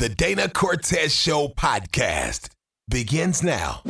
The Dana Cortez Show podcast begins now.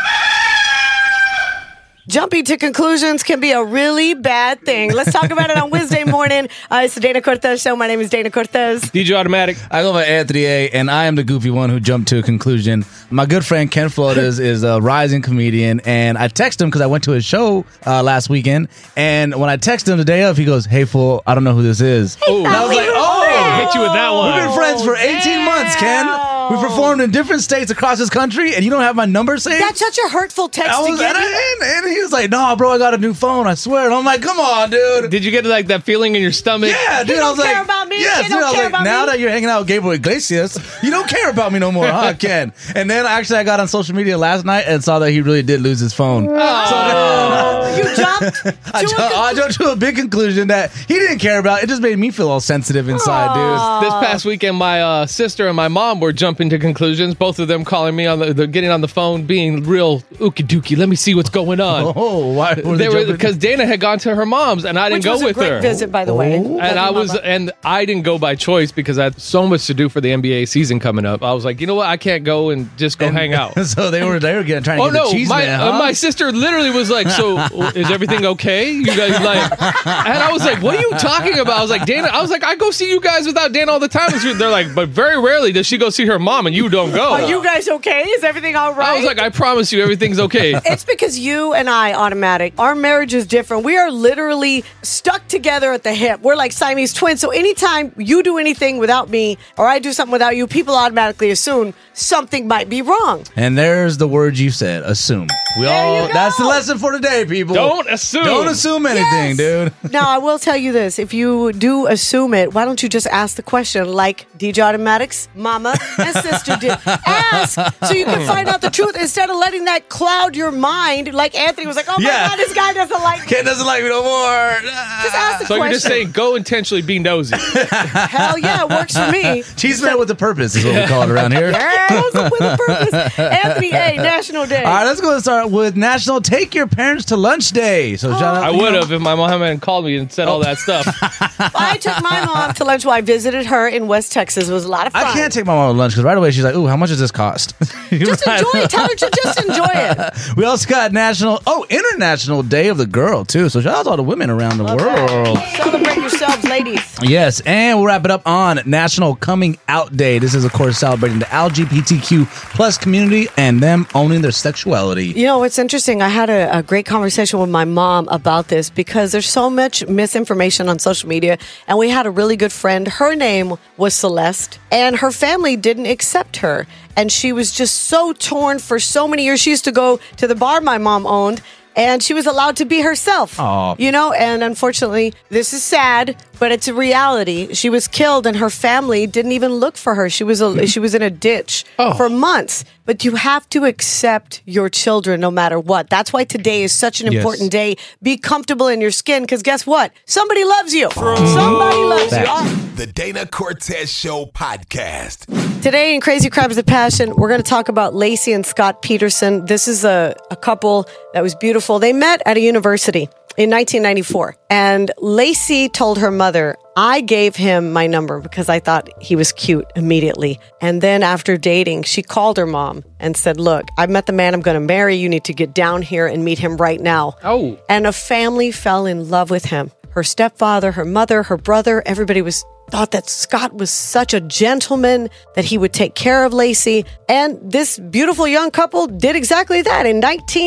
Jumping to conclusions can be a really bad thing. Let's talk about it on Wednesday morning. It's the Dana Cortez Show. My name is Dana Cortez. DJ Automatic. I go by Anthony A, and I am the goofy one who jumped to a conclusion. My good friend Ken Flores is a rising comedian, and I texted him because I went to his show last weekend, and when I texted him the day of, he goes, "Hey, fool, I don't know who this is." Oh, and I was like, "Oh, hit you with that one." We've been friends for 18 months, Ken. We performed in different states across this country, and you don't have my number saved? That's such a hurtful text to get. And he was like, "No, bro, I got a new phone, I swear." And I'm like, "Come on, dude." Did you get like that feeling in your stomach? Yeah, dude. I was like, about me. "Yes, dude." I was like, "Now that you're hanging out with Gabriel Iglesias, you don't care about me no more, huh, Ken?" And then I got on social media last night and saw that he really did lose his phone. You jumped. I jumped to a big conclusion that he didn't care about. It just made me feel all sensitive inside, dude. This past weekend, my sister and my mom were jumping to conclusions. Both of them calling me on they're getting on the phone, being real ookie dookie. Let me see what's going on. Oh, why? They were because Dana had gone to her mom's and I didn't go with her. Which was a great visit, by the way. And I didn't go by choice because I had so much to do for the NBA season coming up. I was like, you know what? I can't go and just go hang out. So they were trying to get the cheese man, huh? My sister literally was like, "So is everything okay? You guys like?" And I was like, "What are you talking about?" I was like, "Dana." I was like, "I go see you guys without Dana all the time." They're like, "But very rarely does she go see her mom and you don't go." Are you guys okay? Is everything all right? I was like, "I promise you, everything's okay." It's because you and I, Automatic, our marriage is different. We are literally stuck together at the hip. We're like Siamese twins. So anytime you do anything without me or I do something without you, people automatically assume something might be wrong. And there's the word you said, assume. That's the lesson for today, people. Don't assume. Don't assume anything, dude. Now, I will tell you this. If you do assume it, why don't you just ask the question like DJ Automatic's mama and sister did? Ask so you can find out the truth instead of letting that cloud your mind. Like Anthony was like, "Oh my God, this guy doesn't like me. Ken doesn't like me no more." Just ask the So question. you're just saying, go intentionally be nosy. Hell yeah, it works for me. Cheese man with a purpose is what we call it around here. Yes, with a purpose. Anthony A, National Day. All right, let's go and start with National Take Your Parents to Lunch Day. So shout out. I would have if my mom hadn't called me and said all that stuff. I took my mom to lunch while I visited her in West Texas. It was a lot of fun. I can't take my mom to lunch because right away she's like, "Ooh, how much does this cost?" Just enjoy it. Tell her to just enjoy it. We also got International Day of the Girl, too. So shout out to all the women around the world. Celebrate yourselves, ladies. Yes, and we'll wrap it up on National Coming Out Day. This is, of course, celebrating the LGBTQ plus community and them owning their sexuality. You know, it's interesting. I had a great conversation with my mom about this because there's so much misinformation on social media. And we had a really good friend. Her name was Celeste, and her family didn't accept her. And she was just so torn for so many years. She used to go to the bar my mom owned, and she was allowed to be herself. Aww. You know, and unfortunately, this is sad, but it's a reality. She was killed, and her family didn't even look for her. She was in a ditch for months. But you have to accept your children no matter what. That's why today is such an important day. Be comfortable in your skin, because guess what? Somebody loves you. Somebody loves you. The Dana Cortez Show podcast. Today in Crazy Crimes of Passion, we're going to talk about Laci and Scott Peterson. This is a couple that was beautiful. They met at a university in 1994. And Laci told her mother, "I gave him my number because I thought he was cute immediately." And then after dating, she called her mom and said, "Look, I met the man I'm going to marry. You need to get down here and meet him right now." Oh. And a family fell in love with him. Her stepfather, her mother, her brother, everybody thought that Scott was such a gentleman, that he would take care of Laci. And this beautiful young couple did exactly that. In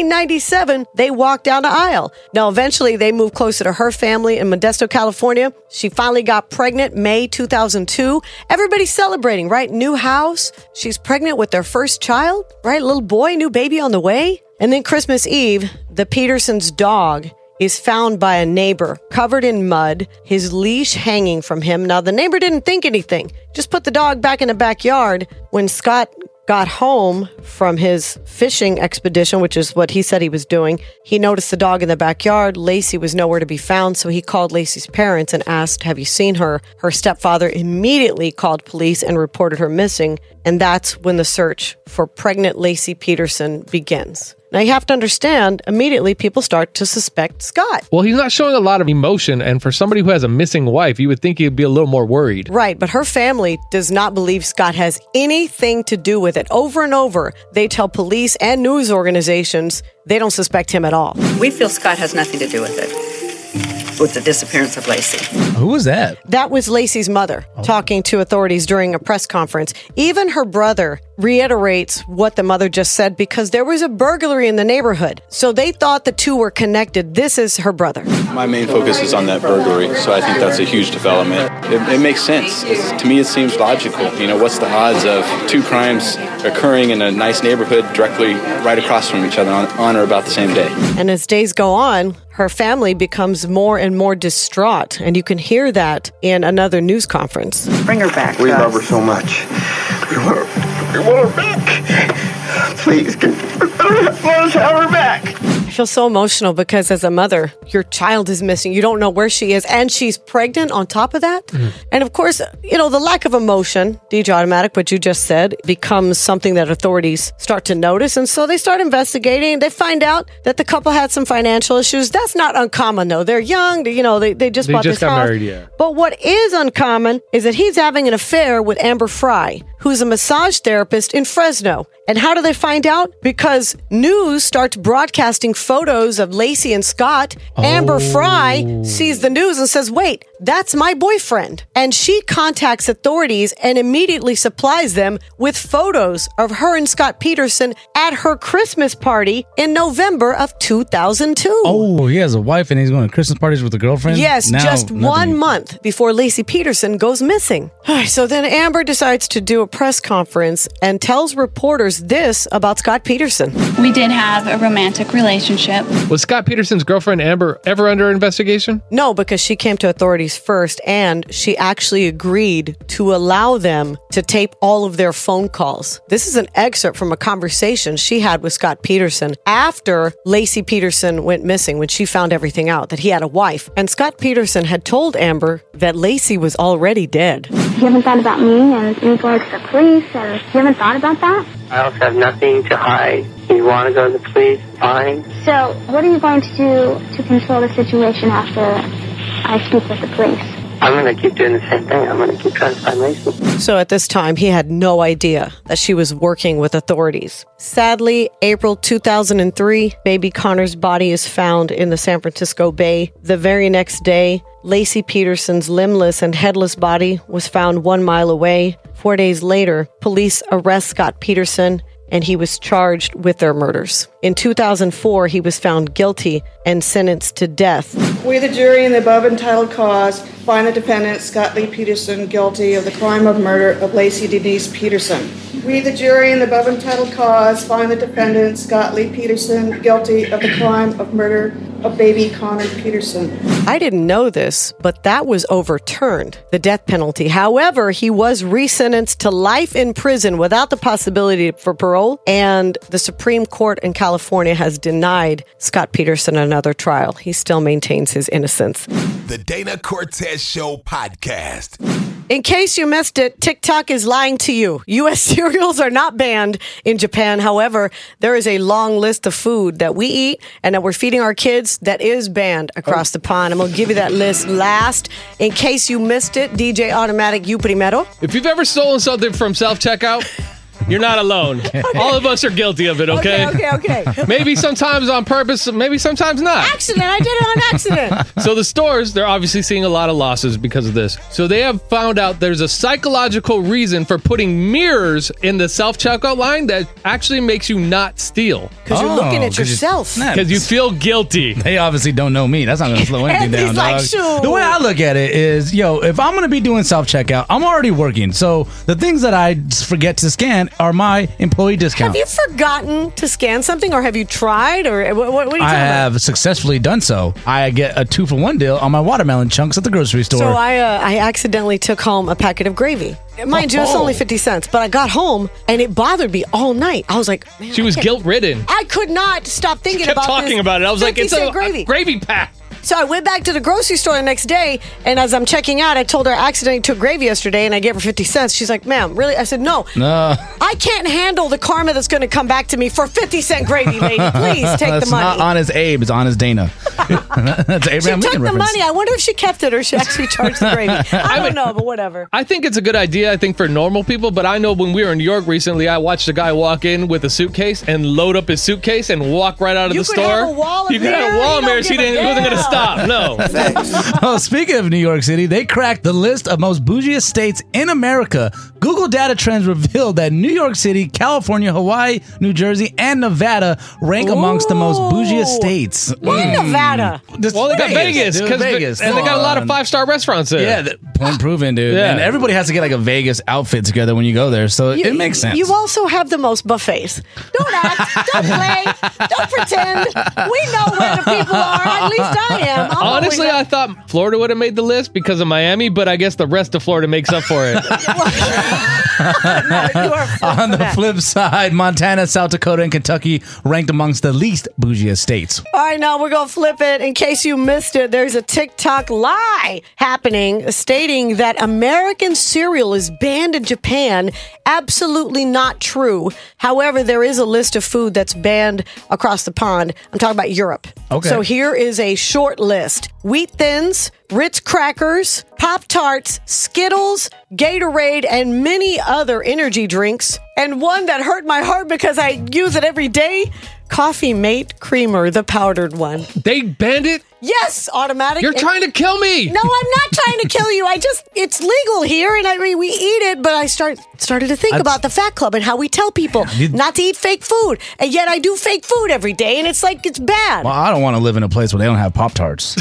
1997, they walked down the aisle. Now, eventually, they moved closer to her family in Modesto, California. She finally got pregnant May 2002. Everybody's celebrating, right? New house. She's pregnant with their first child, right? Little boy, new baby on the way. And then Christmas Eve, the Petersons' dog is found by a neighbor covered in mud, his leash hanging from him. Now, the neighbor didn't think anything, just put the dog back in the backyard. When Scott got home from his fishing expedition, which is what he said he was doing, he noticed the dog in the backyard. Laci was nowhere to be found, so he called Laci's parents and asked, "Have you seen her?" Her stepfather immediately called police and reported her missing. And that's when the search for pregnant Laci Peterson begins. Now, you have to understand, immediately people start to suspect Scott. Well, he's not showing a lot of emotion, and for somebody who has a missing wife, you would think he'd be a little more worried. Right, but her family does not believe Scott has anything to do with it. Over and over, they tell police and news organizations they don't suspect him at all. We feel Scott has nothing to do with it, with the disappearance of Laci. Who was that? That was Laci's mother talking to authorities during a press conference. Even her brother reiterates what the mother just said because there was a burglary in the neighborhood. So they thought the two were connected. This is her brother. My main focus is on that burglary, so I think that's a huge development. It makes sense. To me, it seems logical. What's the odds of two crimes occurring in a nice neighborhood directly right across from each other on or about the same day? And as days go on, her family becomes more and more distraught, and you can hear that in another news conference. Bring her back. We love her so much. We want her back. Please, let us have her back. I feel so emotional because as a mother, your child is missing. You don't know where she is, and she's pregnant on top of that. And of course, the lack of emotion, DJ Automatic, what you just said, becomes something that authorities start to notice. And so they start investigating. They find out that the couple had some financial issues. That's not uncommon, though. They're young. They just bought this got house. married, yeah. But what is uncommon is that he's having an affair with Amber Fry, who's a massage therapist in Fresno. And how do they find out? Because news starts broadcasting photos of Laci and Scott. Amber Fry sees the news and says, wait, that's my boyfriend. And she contacts authorities and immediately supplies them with photos of her and Scott Peterson at her Christmas party in November of 2002. Oh, he has a wife and he's going to Christmas parties with a girlfriend? Yes, Now, just nothing. 1 month before Laci Peterson goes missing. So then Amber decides to do a press conference and tells reporters this about Scott Peterson. We did have a romantic relationship. Was Scott Peterson's girlfriend Amber ever under investigation? No, because she came to authorities first, and she actually agreed to allow them to tape all of their phone calls. This is an excerpt from a conversation she had with Scott Peterson after Laci Peterson went missing, when she found everything out, that he had a wife. And Scott Peterson had told Amber that Laci was already dead. You haven't thought about me and in regards to the police, and you haven't thought about that? I also have nothing to hide. You want to go to the police? Fine. So, what are you going to do to control the situation after I speak with the police? I'm going to keep doing the same thing. I'm going to keep trying to find Laci. So at this time, he had no idea that she was working with authorities. Sadly, April 2003, baby Connor's body is found in the San Francisco Bay. The very next day, Laci Peterson's limbless and headless body was found 1 mile away. 4 days later, police arrest Scott Peterson, and he was charged with their murders. In 2004, he was found guilty and sentenced to death. We, the jury, in the above entitled cause, find the defendant, Scott Lee Peterson, guilty of the crime of murder of Laci Denise Peterson. We, the jury, in the above entitled cause, find the defendant, Scott Lee Peterson, guilty of the crime of murder of baby Connor Peterson. I didn't know this, but that was overturned, the death penalty. However, he was resentenced to life in prison without the possibility for parole, and the Supreme Court in California has denied Scott Peterson another trial. He still maintains his innocence. The Dana Cortez Show podcast. In case you missed it, TikTok is lying to you. U.S. cereals are not banned in Japan. However, there is a long list of food that we eat and that we're feeding our kids that is banned across the pond. I'm going to give you that list last. In case you missed it, DJ Automatic, you primero. If you've ever stolen something from self-checkout, you're not alone. All of us are guilty of it, okay? Okay. Maybe sometimes on purpose, maybe sometimes not. Accident. I did it on accident. So the stores, they're obviously seeing a lot of losses because of this. So they have found out there's a psychological reason for putting mirrors in the self-checkout line that actually makes you not steal. Because you're looking at yourself. Because you feel guilty. They obviously don't know me. That's not going to slow anything down, like, dog. shoot. The way I look at it is, if I'm going to be doing self-checkout, I'm already working. So the things that I forget to scan are my employee discount. Have you forgotten to scan something, or have you tried, or what are you talking about? I have successfully done so. I get a 2-for-1 deal on my watermelon chunks at the grocery store. So I accidentally took home a packet of gravy. Mind you, it's only 50 cents, but I got home and it bothered me all night. I was like, man, she was guilt-ridden. I could not stop thinking Kept about talking this about it. I was like, it's a gravy. gravy pack. So I went back to the grocery store the next day, and as I'm checking out, I told her I accidentally took gravy yesterday, and I gave her 50 cents. She's like, ma'am, really? I said, no. I can't handle the karma that's going to come back to me for 50-cent gravy, lady. Please take the money. It's not Honest Abe, it's Honest Dana. That's Abraham She Lincoln took the reference. money. I wonder if she kept it or she actually charged the gravy. I don't know, but whatever. I think it's a good idea, I think, for normal people, but I know when we were in New York recently, I watched a guy walk in with a suitcase and load up his suitcase and walk right out of the store. Have a wall of You could have a wall in there. She wasn't going to stop. No. Oh, speaking of New York City, they cracked the list of most bougiest states in America. Google data trends revealed that New York City, California, Hawaii, New Jersey, and Nevada rank amongst the most bougiest states. Why Nevada? Well, they got Vegas. Dude, Vegas. And they got a lot of 5-star restaurants there. Yeah, point proven, dude. Yeah. And everybody has to get like a Vegas outfit together when you go there, so it makes sense. You also have the most buffets. Don't act. Don't play. Don't pretend. We know where the people are. At least I am. Honestly, I thought Florida would have made the list because of Miami, but I guess the rest of Florida makes up for it. On the flip side, Montana, South Dakota, and Kentucky ranked amongst the least bougiest states. All right, now we're going to flip it. In case you missed it, there's a TikTok lie happening stating that American cereal is banned in Japan. Absolutely not true. However, there is a list of food that's banned across the pond. I'm talking about Europe. Okay. So here is a short list. Wheat Thins, Ritz crackers, Pop-Tarts, Skittles, Gatorade, and many other energy drinks. And one that hurt my heart because I use it every day, Coffee Mate Creamer, the powdered one. They banned it? Yes, automatic. You're trying to kill me. No, I'm not trying to kill you. It's legal here, and we eat it, but I started to think about the Fat Club and how we tell people not to eat fake food, and yet I do fake food every day, and it's like, it's bad. Well, I don't want to live in a place where they don't have Pop-Tarts.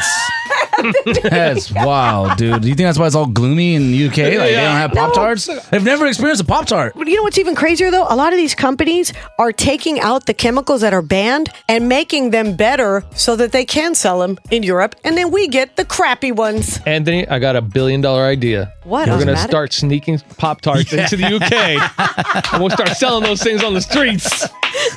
That's wild, dude. Do you think that's why it's all gloomy in the UK? Like they don't have Pop-Tarts? They've never experienced a Pop-Tart. You know what's even crazier, though? A lot of these companies are taking out the chemicals that are banned and making them better so that they can sell them in Europe, and then we get the crappy ones. Anthony, I got $1 billion idea. What? We're going to start sneaking Pop-Tarts into the UK, and we'll start selling those things on the streets.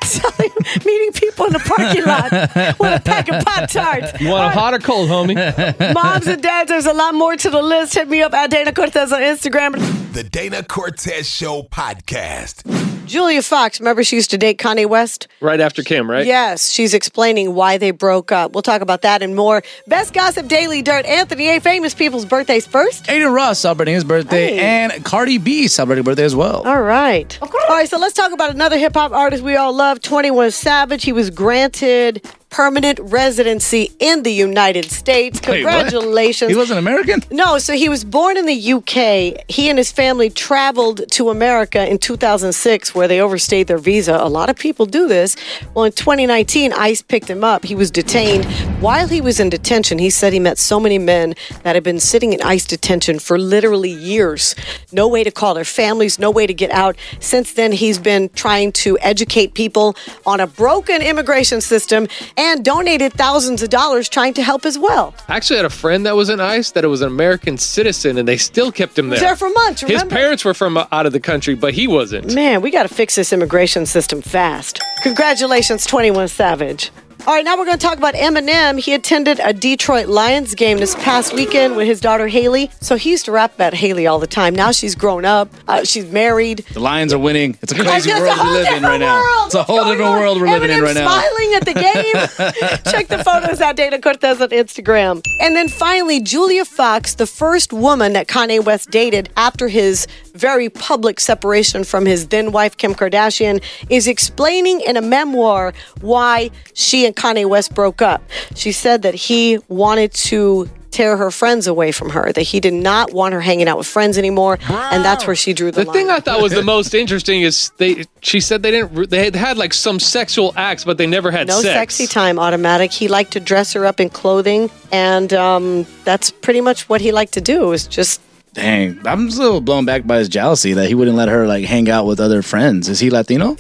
Meeting people in the parking lot with a pack of Pop-Tarts. You want them hot or cold, homie? Moms and dads, there's a lot more to the list. Hit me up at Dana Cortez on Instagram. The Dana Cortez Show podcast. Julia Fox, remember she used to date Kanye West? Right after Kim, right? Yes, she's explaining why they broke up. We'll talk about that and more. Best Gossip Daily Dirt. Anthony A. Famous people's birthdays first. Aiden Ross celebrating his birthday, and Cardi B celebrating her birthday as well. All right. All right, so let's talk about another hip-hop artist we all love, 21 Savage. He was granted permanent residency in the United States. Congratulations. He wasn't American? No, so he was born in the UK. He and his family traveled to America in 2006 where they overstayed their visa. A lot of people do this. Well, in 2019, ICE picked him up. He was detained. While he was in detention, he said he met so many men that had been sitting in ICE detention for literally years. No way to call their families, no way to get out. Since then, he's been trying to educate people on a broken immigration system and donated thousands of dollars trying to help as well. I actually had a friend that was in ICE that was an American citizen, and they still kept him there. He was there for months, remember? His parents were from out of the country, but he wasn't. Man, we got to fix this immigration system fast. Congratulations, 21 Savage. All right, now we're going to talk about Eminem. He attended a Detroit Lions game this past weekend with his daughter, Haley. So he used to rap about Haley all the time. Now she's grown up. She's married. The Lions are winning. It's a crazy world we live in right now. It's a whole different world we're living in right now. Smiling at the game. Check the photos at Dana Cortez on Instagram. And then finally, Julia Fox, the first woman that Kanye West dated after his very public separation from his then wife, Kim Kardashian, is explaining in a memoir why she and Kanye West broke up. She said that he wanted to tear her friends away from her, that he did not want her hanging out with friends anymore, and that's where she drew the line. The thing I thought was the most interesting is she said they had like some sexual acts, but they never had no sex. Sexy time, automatic. He liked to dress her up in clothing, and that's pretty much what he liked to do. It was just Dang, I'm still blown back by his jealousy that he wouldn't let her like hang out with other friends. Is he Latino?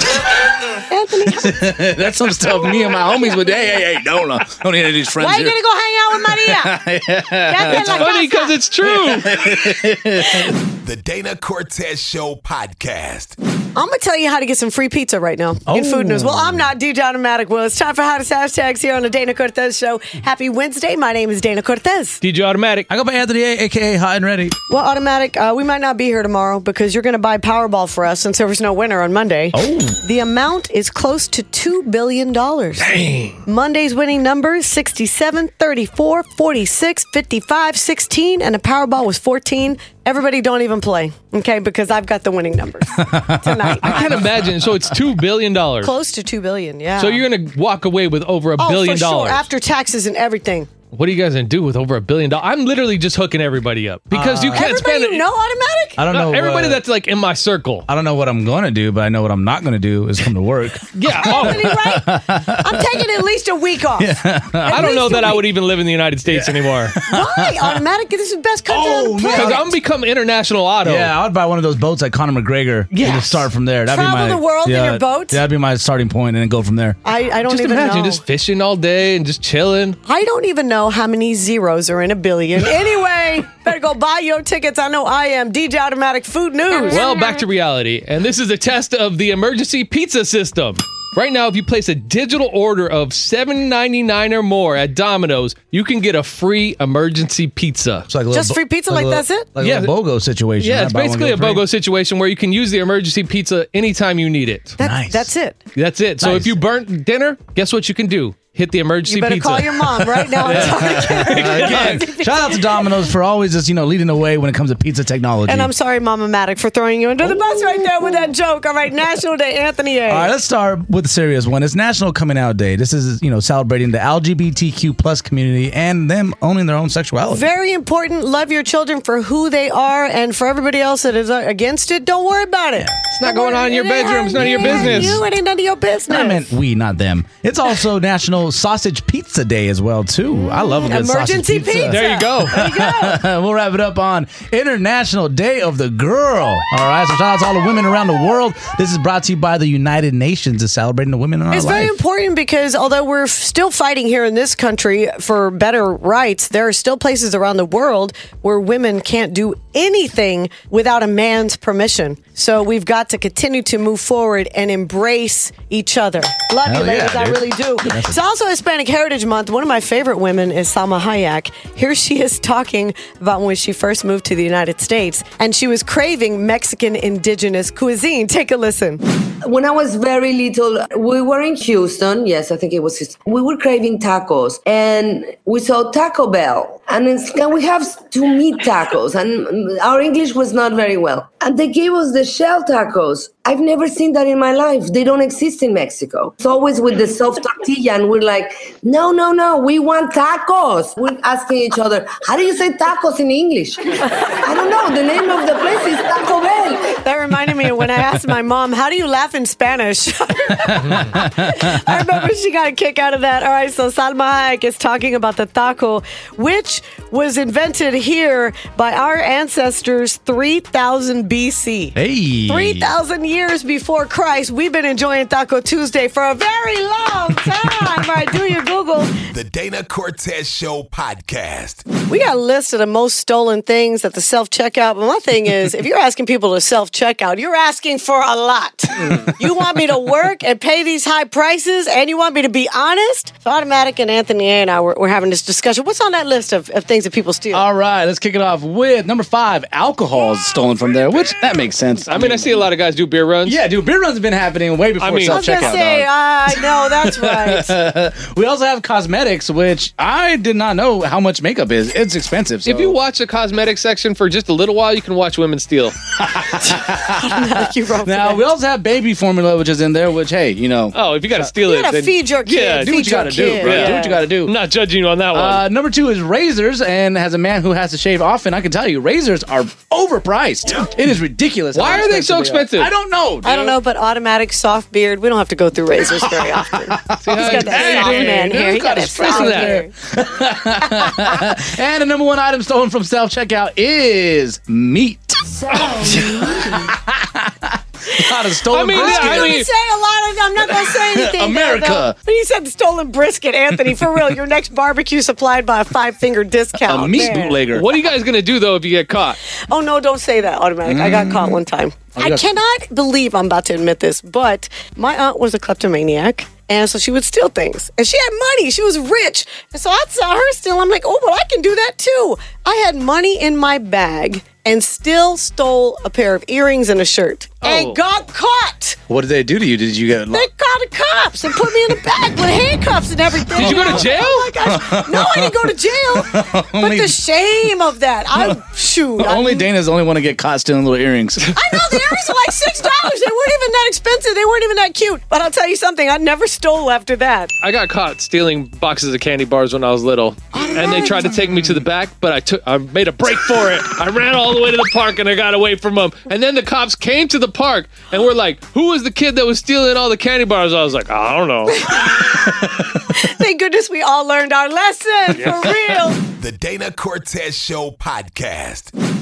Anthony, that's some stuff me and my homies would. Hey, don't need any of these friends. Why are you here. gonna go hang out with Maria? It's funny because it's true. The Dana Cortez Show podcast. I'm going to tell you how to get some free pizza right now in food news. Well, I'm not DJ Automatic. Well, it's time for Hottest Hashtags here on the Dana Cortez Show. Happy Wednesday. My name is Dana Cortez. DJ Automatic. I go by Anthony A, a.k.a. Hot and Ready. Well, Automatic, we might not be here tomorrow because you're going to buy Powerball for us since there was no winner on Monday. Oh. The amount is close to $2 billion. Dang. Monday's winning numbers 67, 34, 46, 55, 16, and the Powerball was 14. Everybody don't even play, okay, because I've got the winning numbers tonight. I can't imagine. So it's $2 billion. Close to $2 billion, yeah. So you're going to walk away with over $1 billion. For sure, after taxes and everything. What are you guys going to do with over $1 billion? I'm literally just hooking everybody up because you can't spend it. You know Automatic? I don't know. Everybody that's like in my circle. I don't know what I'm going to do, but I know what I'm not going to do is come to work. Yeah. Right? I'm taking at least a week off. I don't know that I would even live in the United States anymore. Why? Automatic? This is the best country on the planet. Because I'm become international auto. Yeah, I would buy one of those boats like Conor McGregor and just start from there. That'd Travel be my, the world in your boat? That'd be my starting point and then go from there. I don't just even imagine know. just fishing all day and just chilling. I don't even know how many zeros are in $1 billion. Anyway, better go buy your tickets. I know I am. DJ Automatic Food News. Well, back to reality. And this is a test of the emergency pizza system. Right now, if you place a digital order of $7.99 or more at Domino's, you can get a free emergency pizza. It's like Just free pizza, like that's it? Like a BOGO situation. Yeah, right? it's Buy one, basically get a free. BOGO situation where you can use the emergency pizza anytime you need it. Nice. That's it. That's it. So Nice. if you burnt dinner, guess what you can do? Hit the emergency You better pizza. call your mom right now and tell her to get her Again, emergency shout out to Domino's for always just, leading the way when it comes to pizza technology. And I'm sorry, Mama Matic, for throwing you under the bus right there with that joke. All right, National Day, Anthony A. All right, let's start with the serious one. It's National Coming Out Day. This is, celebrating the LGBTQ plus community and them owning their own sexuality. Very important. Love your children for who they are, and for everybody else that is against it, don't worry about it. It's not going on in your bedroom. It's none of your business. It ain't none of your business. I meant we, not them. It's also National Sausage Pizza Day as well, too. I love a good Emergency sausage pizza. There you go. There you go. We'll wrap it up on International Day of the Girl. All right, so shout out to all the women around the world. This is brought to you by the United Nations. Is celebrating the women in our life. It's very important because although we're still fighting here in this country for better rights, there are still places around the world where women can't do anything without a man's permission. So we've got to continue to move forward and embrace each other. Love Hell you, ladies. yeah, I dude. really do. It's also Hispanic Heritage Month. One of my favorite women is Salma Hayek. Here she is talking about when she first moved to the United States and she was craving Mexican indigenous cuisine. Take a listen. When I was very little, we were in Houston. Yes, I think it was Houston. We were craving tacos and we saw Taco Bell. And it's, can we have 2 meat tacos? And our English was not very well. And they gave us the shell tacos. I've never seen that in my life. They don't exist in Mexico. It's always with the soft tortilla. And we're like, no, we want tacos. We're asking each other, how do you say tacos in English? I don't know. The name of the place is Taco Bell. That reminded me of when I asked my mom, how do you laugh in Spanish? I remember she got a kick out of that. All right, so Salma Hayek is talking about the taco, which was invented here by our ancestors 3,000 BC. Hey. 3,000 years before Christ. We've been enjoying Taco Tuesday for a very long time. All right, do your Google. The Dana Cortez Show podcast. We got a list of the most stolen things at the self-checkout. But my thing is, if you're asking people to self-checkout, you're asking for a lot. You want me to work and pay these high prices, and you want me to be honest? So Automatic and Anthony A and I were having this discussion. What's on that list of things that people steal? All right, let's kick it off with number 5. Alcohol is stolen from there, which that makes sense. I mean, I see a lot of guys do beer runs. Yeah, dude, beer runs have been happening way before I was self-checkout. going to say, dog. I know, that's right. We also have cosmetics, which I did not know how much makeup is. It's expensive. So. If you watch the cosmetic section for just a little while, you can watch women steal. Now, we also have baby formula, which is in there, which, hey, Oh, if you got to steal You it. gotta then- feed your kid. Yeah, do what you got to do, bro. Yeah. Do what you got to do. I'm not judging you on that one. Number 2 is razors, and as a man who has to shave often, I can tell you, razors are overpriced. It is ridiculous. Why how are they so expensive? I don't know, dude. I don't know, but Automatic soft beard, we don't have to go through razors very often. He's got that soft man hair. He got that soft hair. And the number 1 item stolen from self-checkout is meat. lot of stolen I mean, brisket. yeah, I mean- I'm saying a lot of. I'm not going to say anything. America. But you said stolen brisket, Anthony. For real, your next barbecue supplied by a 5-finger discount. A meat Man. bootlegger. What are you guys gonna do though if you get caught? Oh no! Don't say that. Automatic. I got caught one time. I cannot believe I'm about to admit this, but my aunt was a kleptomaniac. And so she would steal things. And she had money. She was rich. And so I saw her steal. I'm like, oh, well, I can do that too. I had money in my bag and still stole a pair of earrings and a shirt. And got caught. What did they do to you? Did you get? They called the cops and put me in the bag with handcuffs and everything. Did you go to jail? Oh my gosh. No, I didn't go to jail. But the shame of that. Only Dana's the only one to get caught stealing little earrings. I know, the earrings are like $6. They weren't even that expensive. They weren't even that cute. But I'll tell you something, I never stole after that. I got caught stealing boxes of candy bars when I was little, and they tried to take me to the back, but I made a break for it. I ran all the way to the park and I got away from them. And then the cops came to the park and were like, "Who was the kid that was stealing all the candy bars?" I was like, "I don't know." Thank goodness we all learned our lesson, for real. The Dana Cortez Show podcast.